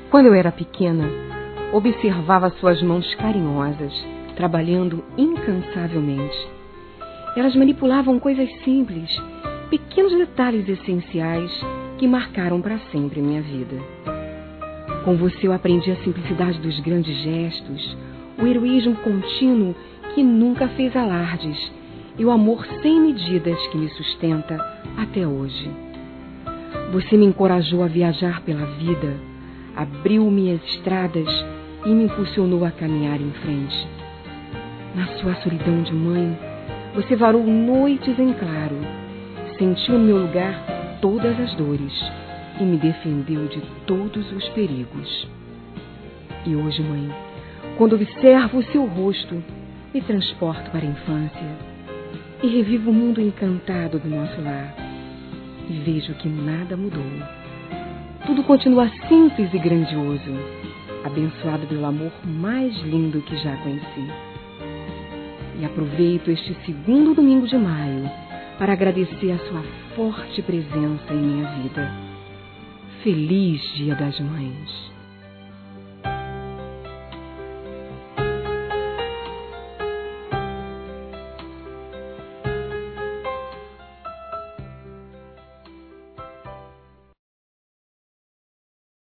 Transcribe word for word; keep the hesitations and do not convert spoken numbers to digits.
Quando eu era pequena, observava suas mãos carinhosas, trabalhando incansavelmente. Elas manipulavam coisas simples, pequenos detalhes essenciais que marcaram para sempre minha vida. Com você eu aprendi a simplicidade dos grandes gestos, o heroísmo contínuo que nunca fez alardes e o amor sem medidas que me sustenta até hoje. Você me encorajou a viajar pela vida, abriu minhas estradas e me impulsionou a caminhar em frente. Na sua solidão de mãe, você varou noites em claro, sentiu no meu lugar todas as dores e me defendeu de todos os perigos. E hoje, mãe, quando observo o seu rosto, me transporto para a infância e revivo o mundo encantado do nosso lar. E vejo que nada mudou. Tudo continua simples e grandioso, abençoado pelo amor mais lindo que já conheci. E aproveito este segundo domingo de maio para agradecer a sua forte presença em minha vida. Feliz Dia das Mães!